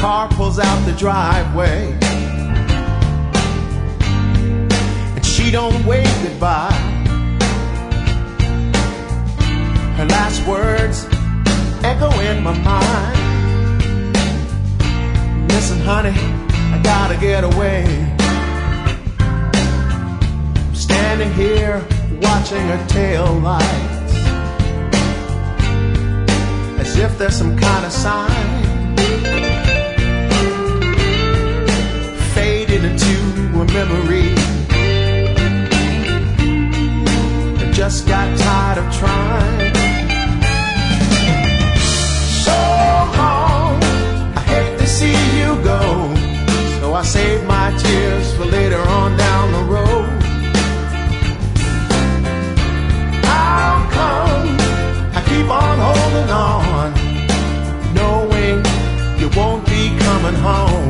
car pulls out the driveway, and she don't wave goodbye. Her last words echo in my mind. Listen, honey, I gotta get away. I'm standing here watching her tail lights, as if there's some kind of sign. Faded into a memory, I just got tired of trying. So long, I hate to see you go, so I save my tears for later on down the road. How come I keep on holding on, knowing you won't be coming home?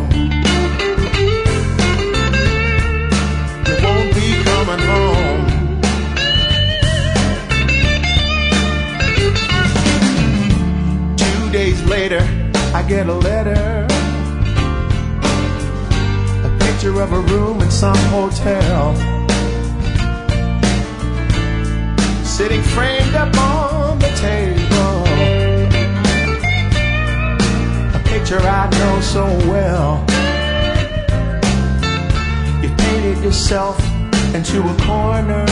You won't be coming home. 2 days later, I get a letter, a picture of a room in some hotel, sitting framed up on the table, a picture I know so well. You painted yourself into a corner,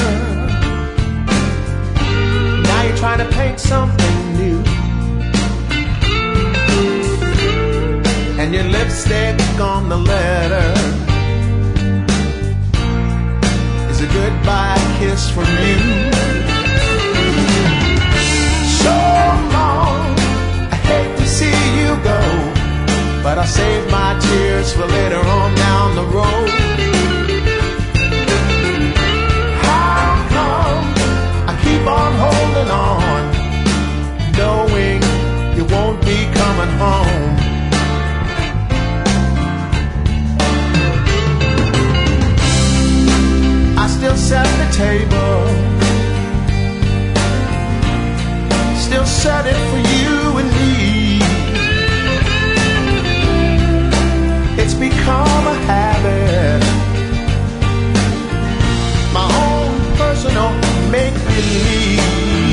now you're trying to paint something new, and your lipstick on the letter is a goodbye kiss from you. So long, I hate to see you go, but I save my tears for later on down the road. How come I keep on holding on, knowing you won't be coming home? I still set the table, still set it for you and me. It's become a habit, my own personal make-believe.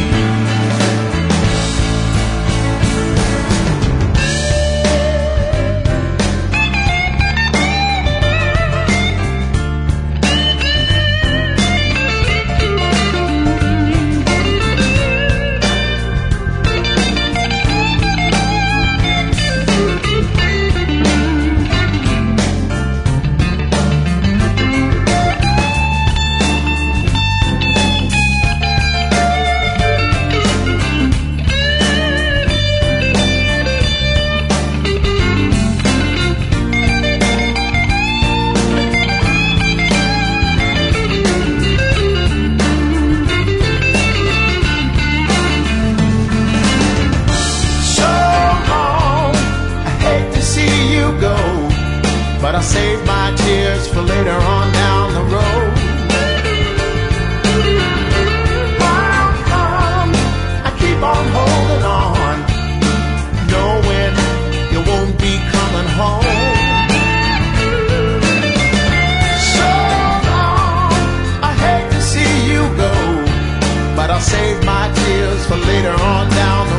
But I save my tears for later on down the road. How come I keep on holding on, knowing you won't be coming home? So long, I hate to see you go, but I'll save my tears for later on down